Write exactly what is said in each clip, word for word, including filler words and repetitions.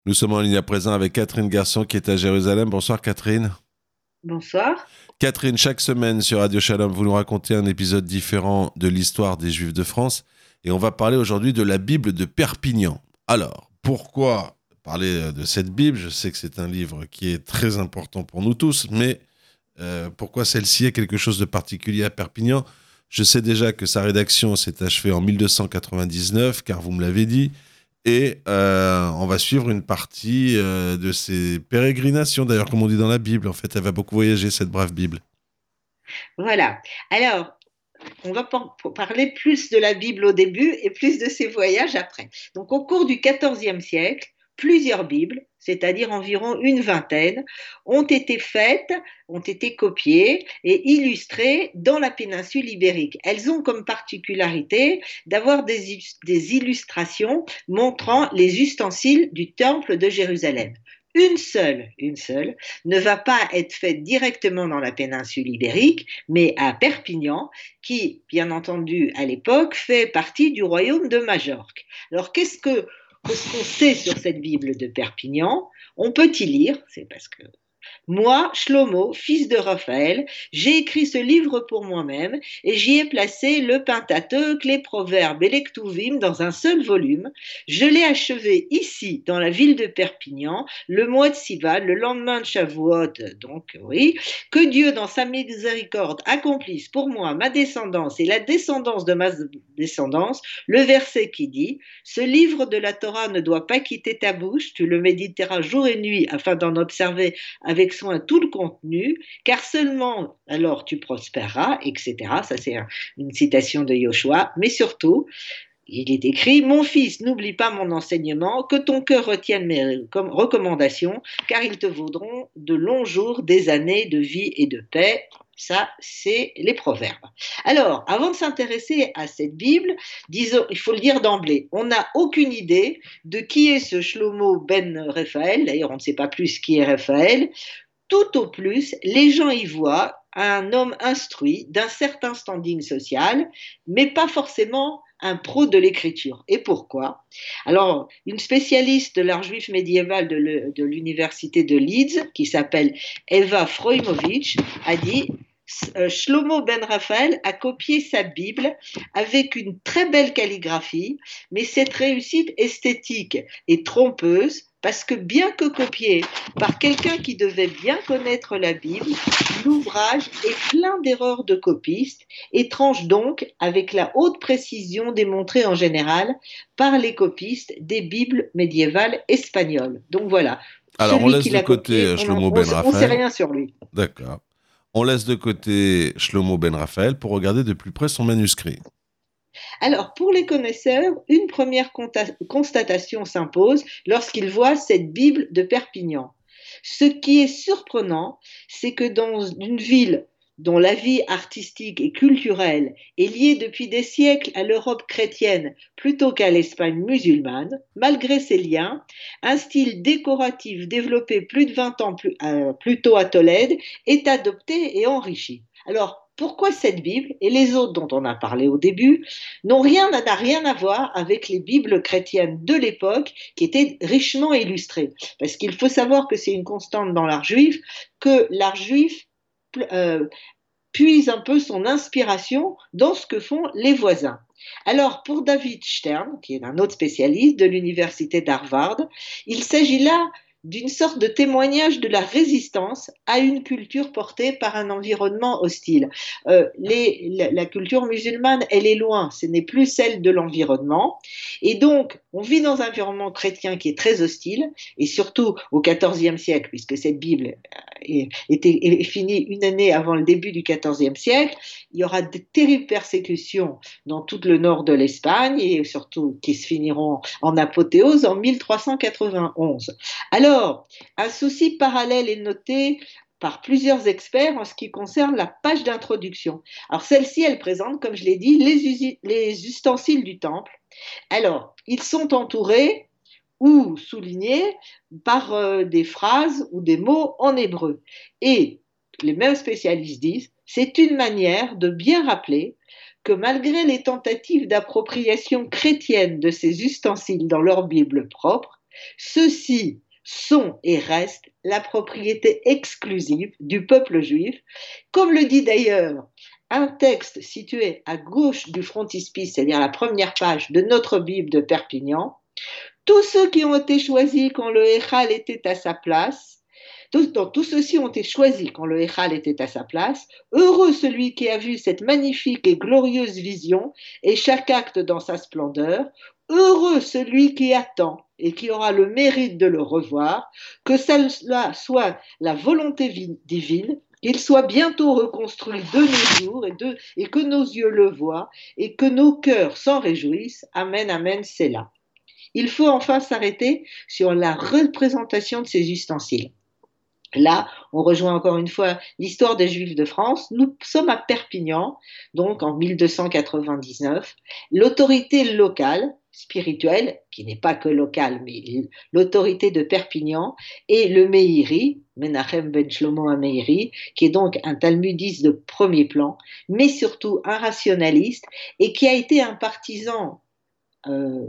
Nous sommes en ligne à présent avec Catherine Garçon qui est à Jérusalem. Bonsoir Catherine. Bonsoir. Catherine, chaque semaine sur Radio Shalom, vous nous racontez un épisode différent de l'histoire des Juifs de France. Et on va parler aujourd'hui de la Bible de Perpignan. Alors, pourquoi parler de cette Bible? Je sais que c'est un livre qui est très important pour nous tous, mais euh, pourquoi celle-ci est quelque chose de particulier à Perpignan? Je sais déjà que sa rédaction s'est achevée en mille deux cent quatre-vingt-dix-neuf, car vous me l'avez dit. Et euh, on va suivre une partie euh, de ses pérégrinations, d'ailleurs, comme on dit dans la Bible. En fait, elle va beaucoup voyager, cette brave Bible. Voilà. Alors, on va par- parler plus de la Bible au début et plus de ses voyages après. Donc, au cours du quatorzième siècle, plusieurs Bibles, c'est-à-dire environ une vingtaine, ont été faites, ont été copiées et illustrées dans la péninsule ibérique. Elles ont comme particularité d'avoir des, des illustrations montrant les ustensiles du temple de Jérusalem. Une seule, une seule, ne va pas être faite directement dans la péninsule ibérique, mais à Perpignan, qui, bien entendu, à l'époque, fait partie du royaume de Majorque. Alors, qu'est-ce que qu'est-ce qu'on sait sur cette Bible de Perpignan? On peut y lire, c'est parce que moi, Shlomo, fils de Raphaël, j'ai écrit ce livre pour moi-même et j'y ai placé le Pentateuque, les Proverbes et les Ktuvim dans un seul volume. Je l'ai achevé ici, dans la ville de Perpignan, le mois de Sivan, le lendemain de Shavuot, donc oui, que Dieu, dans sa miséricorde, accomplisse pour moi, ma descendance et la descendance de ma descendance, le verset qui dit « Ce livre de la Torah ne doit pas quitter ta bouche, tu le méditeras jour et nuit afin d'en observer avec soin tout le contenu, car seulement alors tu prospéreras, et cetera. Ça, c'est une citation de Yoshua. Mais surtout, il est écrit, mon fils, n'oublie pas mon enseignement, que ton cœur retienne mes recommandations, car ils te vaudront de longs jours, des années de vie et de paix. Ça, c'est les proverbes. Alors, avant de s'intéresser à cette Bible, disons, il faut le dire d'emblée, on n'a aucune idée de qui est ce Shlomo ben Raphaël. D'ailleurs, on ne sait pas plus qui est Raphaël. Tout au plus, les gens y voient un homme instruit d'un certain standing social, mais pas forcément un pro de l'écriture. Et pourquoi? Alors, une spécialiste de l'art juif médiéval de l'université de Leeds, qui s'appelle Eva Froimovitch, a dit Shlomo ben Raphaël a copié sa Bible avec une très belle calligraphie, mais cette réussite esthétique est trompeuse parce que bien que copié par quelqu'un qui devait bien connaître la Bible, l'ouvrage est plein d'erreurs de copistes, étranges donc avec la haute précision démontrée en général par les copistes des Bibles médiévales espagnoles. Donc voilà, Alors, on celui laisse qui de l'a côté copié, euh, on Shlomo Ben ne sait Raphaël. rien sur lui. D'accord. On laisse de côté Shlomo Ben Raphaël pour regarder de plus près son manuscrit. Alors, pour les connaisseurs, une première constatation s'impose lorsqu'ils voient cette Bible de Perpignan. Ce qui est surprenant, c'est que dans une ville dont la vie artistique et culturelle est liée depuis des siècles à l'Europe chrétienne plutôt qu'à l'Espagne musulmane, malgré ces liens, un style décoratif développé plus de vingt ans plus, euh, plus tôt à Tolède est adopté et enrichi. Alors, pourquoi cette Bible et les autres dont on a parlé au début n'ont rien, n'a rien à voir avec les Bibles chrétiennes de l'époque qui étaient richement illustrées? Parce qu'il faut savoir que c'est une constante dans l'art juif, que l'art juif euh, puise un peu son inspiration dans ce que font les voisins. Alors, pour David Stern, qui est un autre spécialiste de l'université d'Harvard, il s'agit là d'une sorte de témoignage de la résistance à une culture portée par un environnement hostile. Euh, les, la, la culture musulmane, elle est loin, ce n'est plus celle de l'environnement. Et donc, on vit dans un environnement chrétien qui est très hostile, et surtout au quatorzième siècle, puisque cette Bible est, est, est finie une année avant le début du quatorzième siècle, il y aura de terribles persécutions dans tout le nord de l'Espagne, et surtout qui se finiront en apothéose en mille trois cent quatre-vingt-onze. Alors, un souci parallèle est noté par plusieurs experts en ce qui concerne la page d'introduction. Alors celle-ci, elle présente, comme je l'ai dit, les, usi- les ustensiles du temple. Alors, ils sont entourés ou soulignés par euh, des phrases ou des mots en hébreu. Et les mêmes spécialistes disent, c'est une manière de bien rappeler que malgré les tentatives d'appropriation chrétienne de ces ustensiles dans leur Bible propre, Ceux-ci sont et restent la propriété exclusive du peuple juif, comme le dit d'ailleurs un texte situé à gauche du frontispice, c'est-à-dire la première page de notre Bible de Perpignan. Tous ceux qui ont été choisis quand le Héchal était à sa place, tous, donc, tous ceux-ci ont été choisis quand le Héchal était à sa place. Heureux celui qui a vu cette magnifique et glorieuse vision et chaque acte dans sa splendeur. Heureux celui qui attend et qui aura le mérite de le revoir, que cela soit la volonté divine, qu'il soit bientôt reconstruit de nos jours et, de, et que nos yeux le voient et que nos cœurs s'en réjouissent. Amen, amen, c'est là. Il faut enfin s'arrêter sur la représentation de ces ustensiles. Là, on rejoint encore une fois l'histoire des Juifs de France. Nous sommes à Perpignan, donc en mille deux cent quatre-vingt-dix-neuf. L'autorité locale, spirituelle, qui n'est pas que locale, mais l'autorité de Perpignan, et le Meiri, Menachem ben Shlomo HaMeiri, qui est donc un talmudiste de premier plan, mais surtout un rationaliste, et qui a été un partisan euh,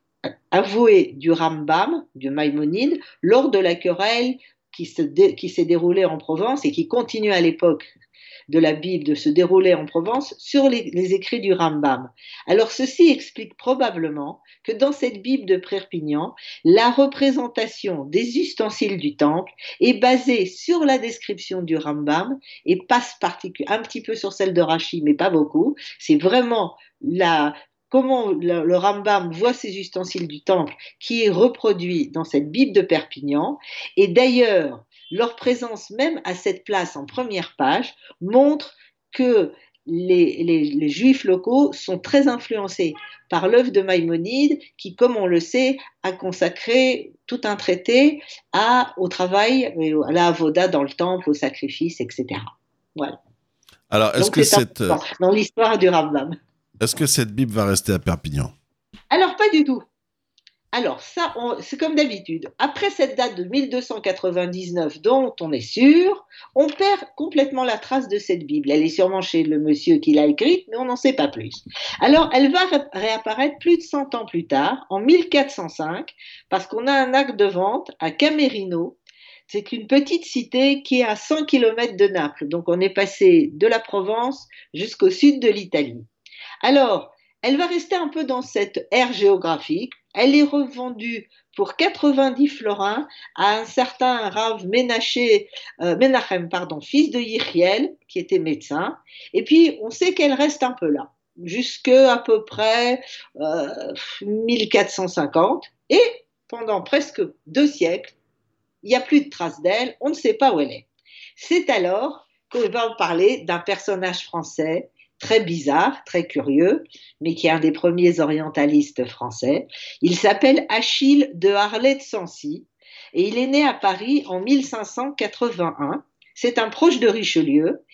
avoué du Rambam, du Maïmonide, lors de la querelle qui, se dé, qui s'est déroulée en Provence et qui continue à l'époque de la Bible de se dérouler en Provence sur les, les écrits du Rambam. Alors ceci explique probablement que dans cette Bible de Perpignan, la représentation des ustensiles du temple est basée sur la description du Rambam et passe particu- un petit peu sur celle de Rashi, mais pas beaucoup. C'est vraiment la comment le, le Rambam voit ces ustensiles du temple qui est reproduit dans cette Bible de Perpignan. Et d'ailleurs, leur présence même à cette place en première page montre que les, les, les Juifs locaux sont très influencés par l'œuvre de Maïmonide qui, comme on le sait, a consacré tout un traité à, au travail, à la avoda dans le temple, au sacrifice, et cetera. Voilà. Alors, est-ce Donc, que cette... dans l'histoire du Rambam. Est-ce que cette Bible va rester à Perpignan? Alors, pas du tout. Alors, ça, on, c'est comme d'habitude. Après cette date de mille deux cent quatre-vingt-dix-neuf, dont on est sûr, on perd complètement la trace de cette Bible. Elle est sûrement chez le monsieur qui l'a écrite, mais on n'en sait pas plus. Alors, elle va ré- réapparaître plus de cent ans plus tard, en mille quatre cent cinq, parce qu'on a un acte de vente à Camerino. C'est une petite cité qui est à cent kilomètres de Naples. Donc, on est passé de la Provence jusqu'au sud de l'Italie. Alors, elle va rester un peu dans cette ère géographique. Elle est revendue pour quatre-vingt-dix florins à un certain Rav Menaché, euh, Menachem, pardon, fils de Yichiel, qui était médecin. Et puis, on sait qu'elle reste un peu là, jusqu'à à peu près euh, mille quatre cent cinquante. Et pendant presque deux siècles, il n'y a plus de traces d'elle, on ne sait pas où elle est. C'est alors qu'on va parler d'un personnage français très bizarre, très curieux, mais qui est un des premiers orientalistes français. Il s'appelle Achille de Harlay-de-Sancy et il est né à Paris en mille cinq cent quatre-vingt-un. C'est un proche de Richelieu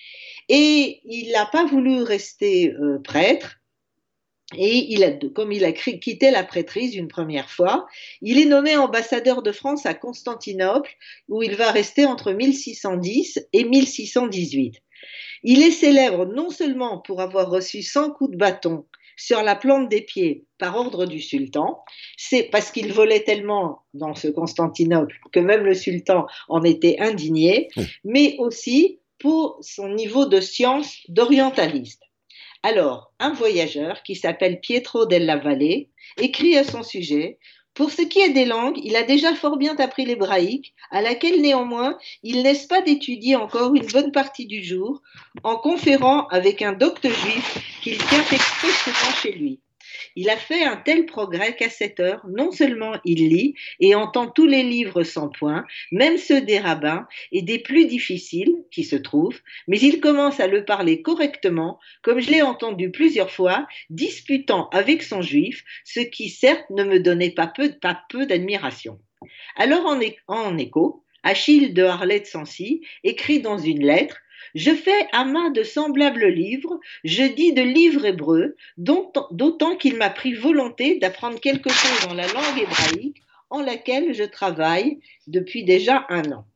et il n'a pas voulu rester euh, prêtre. Et il a, comme il a quitté la prêtrise une première fois, il est nommé ambassadeur de France à Constantinople, où il va rester entre mille six cent dix et mille six cent dix-huit. Il est célèbre non seulement pour avoir reçu cent coups de bâton sur la plante des pieds par ordre du sultan, c'est parce qu'il volait tellement dans ce Constantinople que même le sultan en était indigné, mais aussi pour son niveau de science d'orientaliste. Alors, un voyageur qui s'appelle Pietro della Valle écrit à son sujet: pour ce qui est des langues, il a déjà fort bien appris l'hébraïque, à laquelle néanmoins il n'est pas d'étudier encore une bonne partie du jour, en conférant avec un docte juif qu'il tient expressément chez lui. Il a fait un tel progrès qu'à cette heure, non seulement il lit et entend tous les livres sans point, même ceux des rabbins et des plus difficiles qui se trouvent, mais il commence à le parler correctement, comme je l'ai entendu plusieurs fois, disputant avec son juif, ce qui certes ne me donnait pas peu, pas peu d'admiration. Alors en, é- en écho, Achille de Harlay-de-Sancy écrit dans une lettre: je fais à main de semblables livres, je dis de livres hébreux, d'autant qu'il m'a pris volonté d'apprendre quelque chose dans la langue hébraïque en laquelle je travaille depuis déjà un an.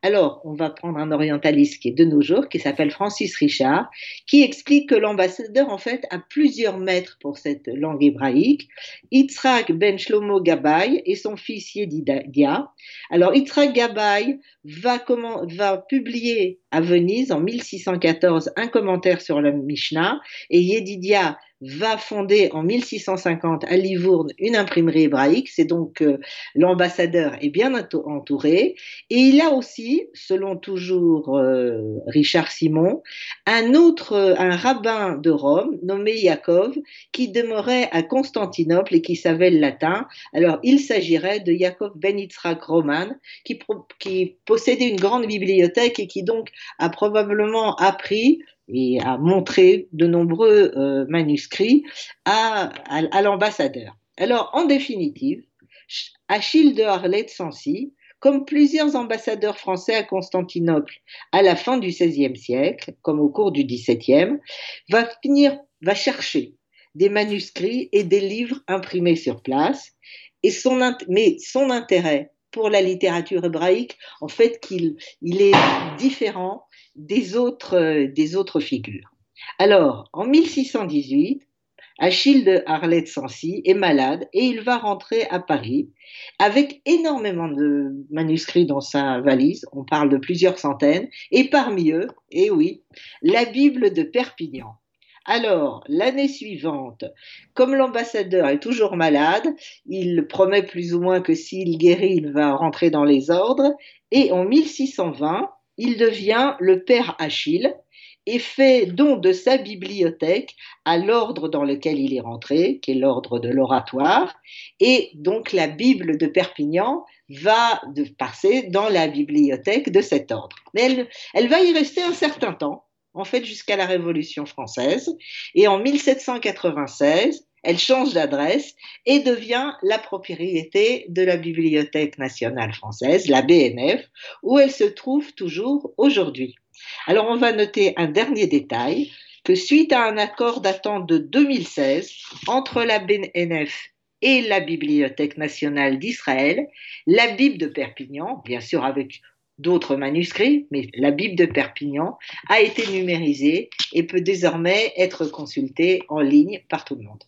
Alors, on va prendre un orientaliste qui est de nos jours, qui s'appelle Francis Richard, qui explique que l'ambassadeur, en fait, a plusieurs maîtres pour cette langue hébraïque, Yitzhak ben Shlomo Gabay et son fils Yedidia. Alors, Yitzhak Gabay va, comment, va publier à Venise en mille six cent quatorze un commentaire sur la Mishnah, et Yedidia va fonder en mille six cent cinquante à Livourne une imprimerie hébraïque. C'est donc euh, l'ambassadeur est bien entouré, et il a aussi, selon toujours euh, Richard Simon, un autre, euh, un rabbin de Rome nommé Yaakov, qui demeurait à Constantinople et qui savait le latin. Alors il s'agirait de Yaakov ben Yitzhak Roman, qui, qui possédait une grande bibliothèque et qui donc a probablement appris et a montré de nombreux euh, manuscrits à, à, à l'ambassadeur. Alors, en définitive, Achille de Arlet-Sancy, comme plusieurs ambassadeurs français à Constantinople à la fin du seizième siècle, comme au cours du dix-septième, va finir, va chercher des manuscrits et des livres imprimés sur place, et son, mais son intérêt pour la littérature hébraïque, en fait, qu'il il est différent des autres, euh, des autres figures. Alors, en mille six cent dix-huit, Achille de Arlet-Sancy est malade et il va rentrer à Paris avec énormément de manuscrits dans sa valise, on parle de plusieurs centaines, et parmi eux, et oui, la Bible de Perpignan. Alors, l'année suivante, comme l'ambassadeur est toujours malade, il promet plus ou moins que s'il guérit, il va rentrer dans les ordres, et en mille six cent vingt, il devient le père Achille et fait don de sa bibliothèque à l'ordre dans lequel il est rentré, qui est l'ordre de l'oratoire, et donc la Bible de Perpignan va de passer dans la bibliothèque de cet ordre. Mais elle, elle va y rester un certain temps, en fait jusqu'à la Révolution française, et en mille sept cent quatre-vingt-seize, elle change d'adresse et devient la propriété de la Bibliothèque nationale française, la B N F, où elle se trouve toujours aujourd'hui. Alors on va noter un dernier détail, que suite à un accord datant de deux mille seize entre la B N F et la Bibliothèque nationale d'Israël, la Bible de Perpignan, bien sûr avec d'autres manuscrits, mais la Bible de Perpignan a été numérisée et peut désormais être consultée en ligne par tout le monde.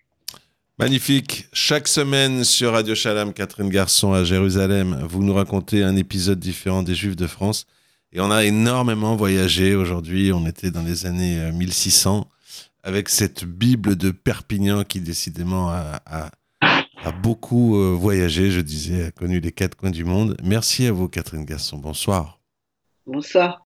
Magnifique. Chaque semaine sur Radio Shalom, Catherine Garçon à Jérusalem, vous nous racontez un épisode différent des Juifs de France. Et on a énormément voyagé aujourd'hui. On était dans les années mille six cents avec cette Bible de Perpignan qui décidément a, a, a beaucoup voyagé, je disais, a connu les quatre coins du monde. Merci à vous, Catherine Garçon. Bonsoir. Bonsoir.